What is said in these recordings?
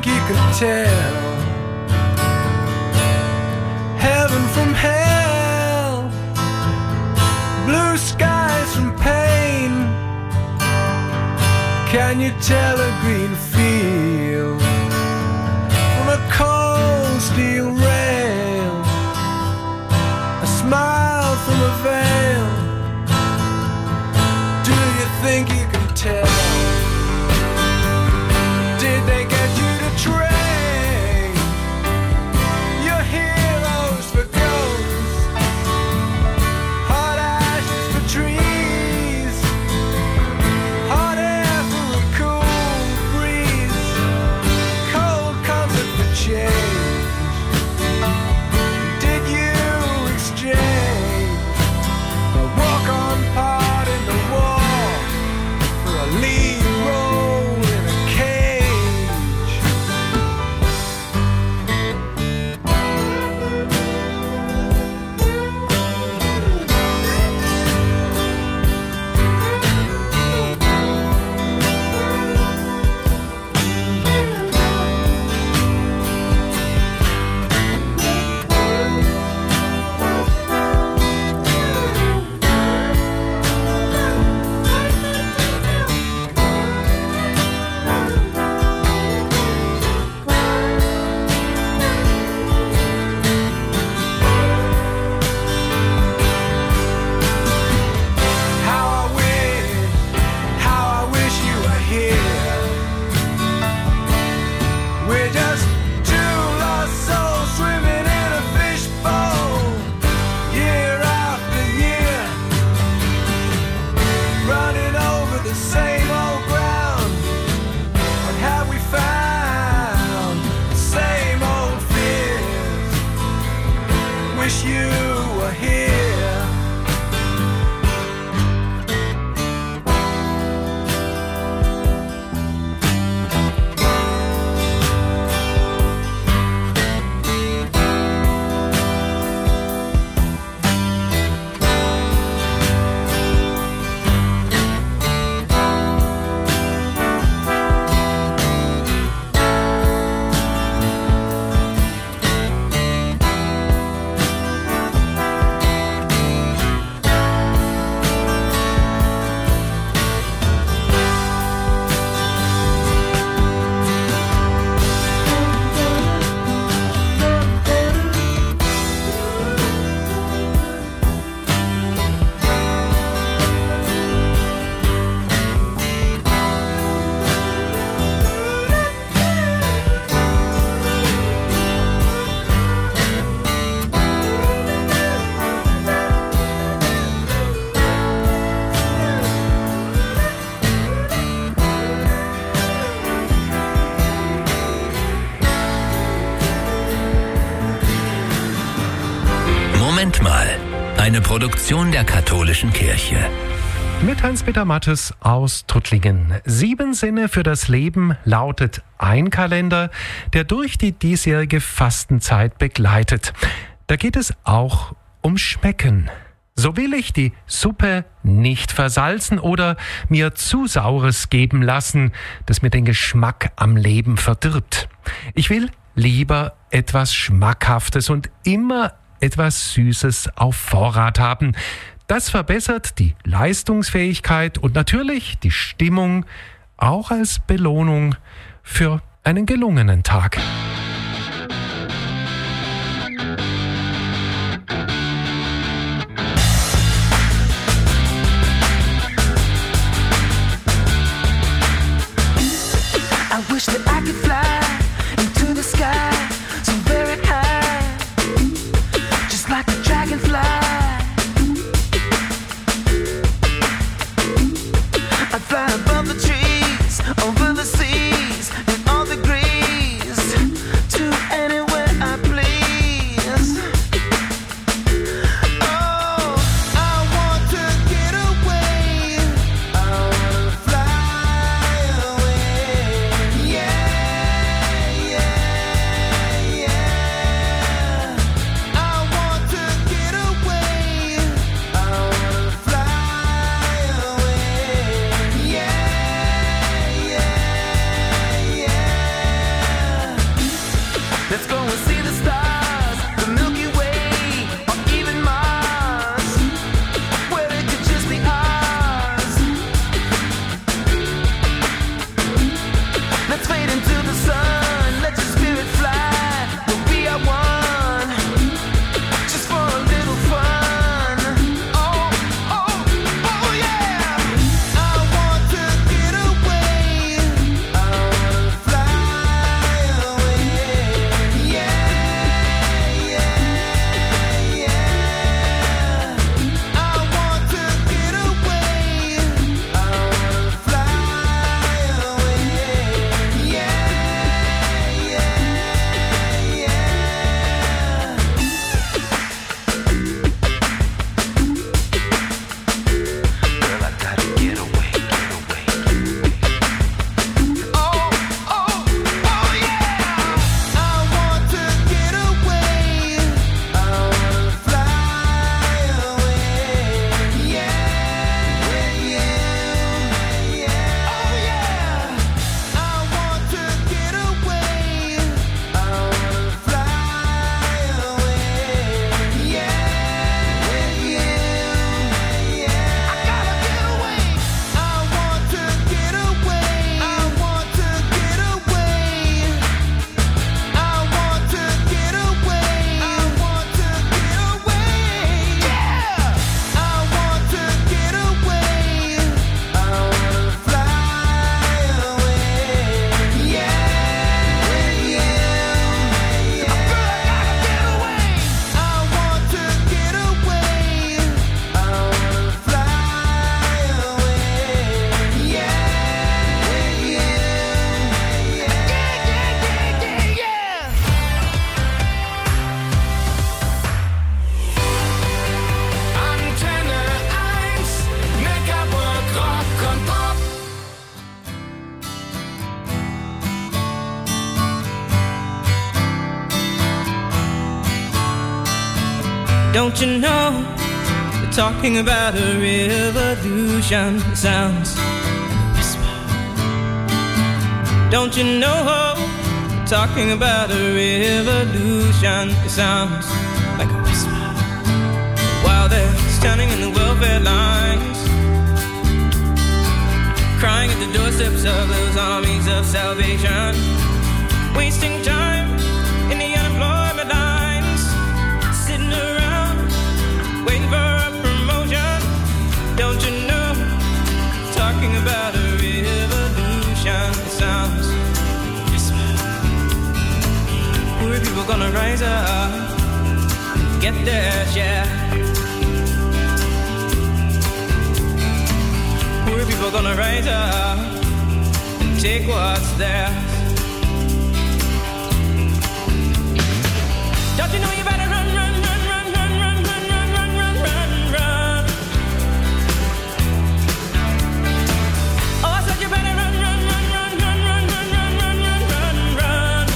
think you could tell heaven from hell, blue skies from pain? Can you tell a green field from a cold steel rail, a smile from a veil? Do you think you can tell? Did they get you to train your heroes for ghosts, hot ashes for trees, hot air for a cool breeze, cold comfort for change? Did you exchange a walk-on part in the war for a lead role in a cage? How I wish you were here. We're just two lost souls swimming in a fishbowl, year after year, running over the same old ground. What have we found? The same old fears. Wish you were here. Moment mal, eine Produktion der Katholischen Kirche. Mit Hans-Peter Mattes aus Tuttlingen. 7 Sinne für das Leben lautet ein Kalender, der durch die diesjährige Fastenzeit begleitet. Da geht es auch um Schmecken. So will ich die Suppe nicht versalzen oder mir zu Saures geben lassen, das mir den Geschmack am Leben verdirbt. Ich will lieber etwas Schmackhaftes und immer etwas Süßes auf Vorrat haben. Das verbessert die Leistungsfähigkeit und natürlich die Stimmung, auch als Belohnung für einen gelungenen Tag. I wish that I could fly into the sky so very high, just like a dragonfly. I'd fly above the trees, over the seas, in all degrees, to anywhere I please. Oh, I want to get away. I want to fly away. Yeah, yeah, yeah. I want to get away. Let's go and see the stars, the Milky Way, or even Mars, where it could just be ours. Let's fade into the sun, let your spirit fly, we'll be at one, just for a little fun. Oh, oh, oh yeah! I want to get away, I wanna fly away. Yeah, yeah, yeah. I want to get away, I wanna fly away. Yeah, yeah, yeah. Girl, I gotta get away, get away, get away. Oh, oh, oh yeah! I want to get away, I wanna fly away. Yeah, yeah, yeah. Oh yeah! I want to get away, I wanna fly away. Yeah, yeah, yeah. I gotta get away. I want to get away. I want to get away. I want to get away. I want to get away. Yeah. I want to get away. I wanna fly away. Yeah, yeah, yeah. Girl, I gotta get away. I want to get away. I wanna fly away. Yeah, yeah, yeah, yeah, yeah, yeah. Antenne 1, Neckarburg, Rock und Pop. Don't you know they're talking about a revolution? It sounds like a whisper. Don't you know they're talking about a revolution? It sounds like a whisper. While they're standing in the welfare lines, crying at the doorsteps of those armies of salvation, wasting time in the unemployment lines, sitting around waiting for a promotion. Don't you know, talking about a revolution? It sounds whisper. Poor people gonna rise up and get their share. Poor people gonna rise up and take what's theirs. Don't you know you better run, run, run, run, run, run, run, run, run, run, run, run. Oh, I said you better run, run, run, run, run, run, run, run, run, run, run.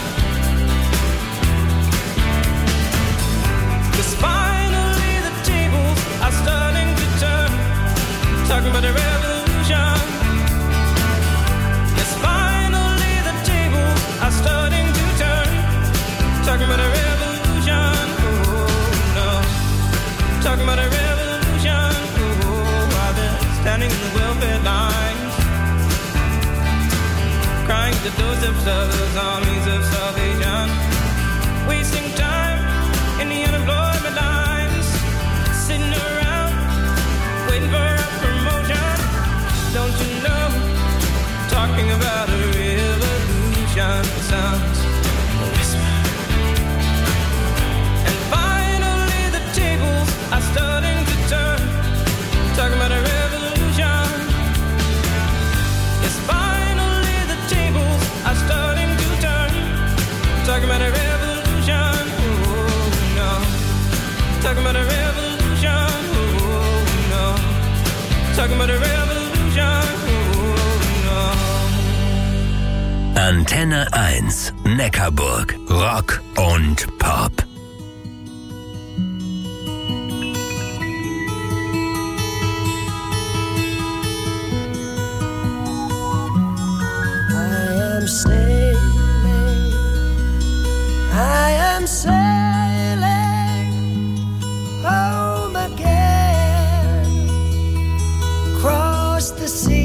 'Cause finally the tables are starting to turn, talking about a revolution. Yes, finally the tables are starting to turn, talking about a revolution. Talking about a revolution, while they're standing in the welfare lines, crying at the doorsteps of those armies of salvation, wasting time in the unemployment lines, sitting around waiting for a promotion. Don't you know, talking about a revolution sounds a whisper. Are starting to turn, talking about a revolution. Yes, finally the tables are starting to turn, talking about a revolution. Oh no, talking about a revolution. Oh no, talking about a revolution. Oh no. Antenne 1, Neckarburg, Rock und Pop. Sailing, I am sailing home again, cross the sea.